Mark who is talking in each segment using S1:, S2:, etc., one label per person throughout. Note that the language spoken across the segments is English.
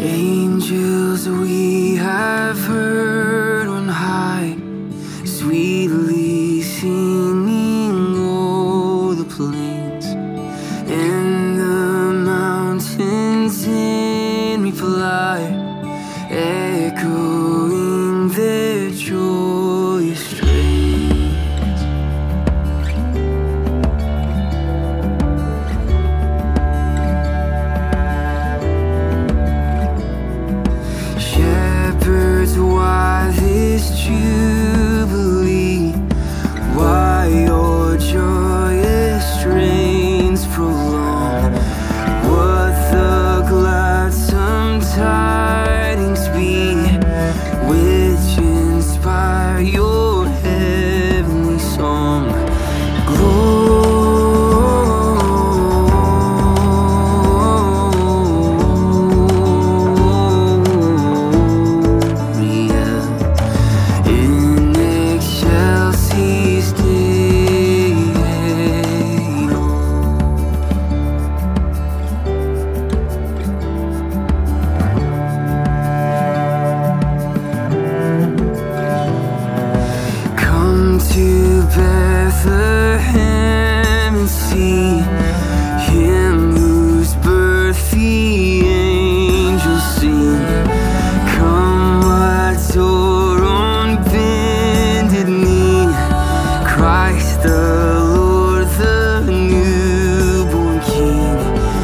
S1: Angels we have heard on high, sweetly singing o'er the plains and the mountains in reply, echoing their joyous strains. Shepherds, why this jubilee? Why your joyous strains prolong? What the gladsome tidings be, which inspire your heavenly song? Gloria in excelsis Deo. Come to Bethlehem and see him whose birth the angels sing. Come, adore on bended knee Christ the Lord, the newborn King.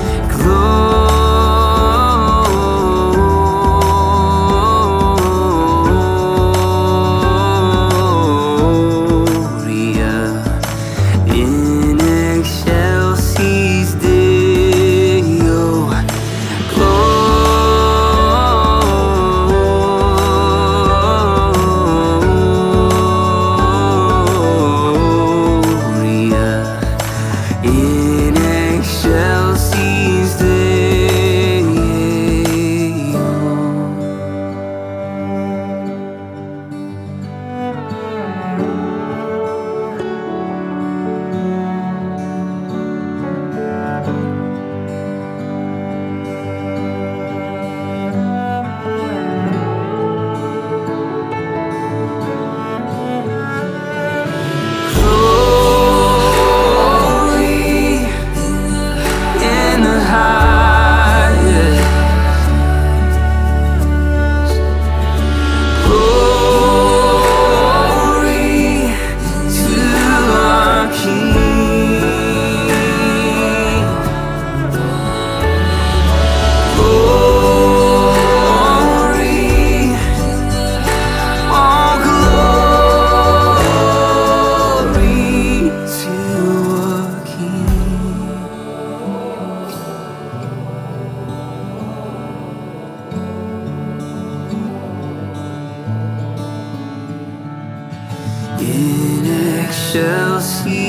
S1: Gloria in excelsis Deo. Gloria in excelsis Deo. Glory in the highest. Glory to our King. Glory, all glory to our King. In excelsis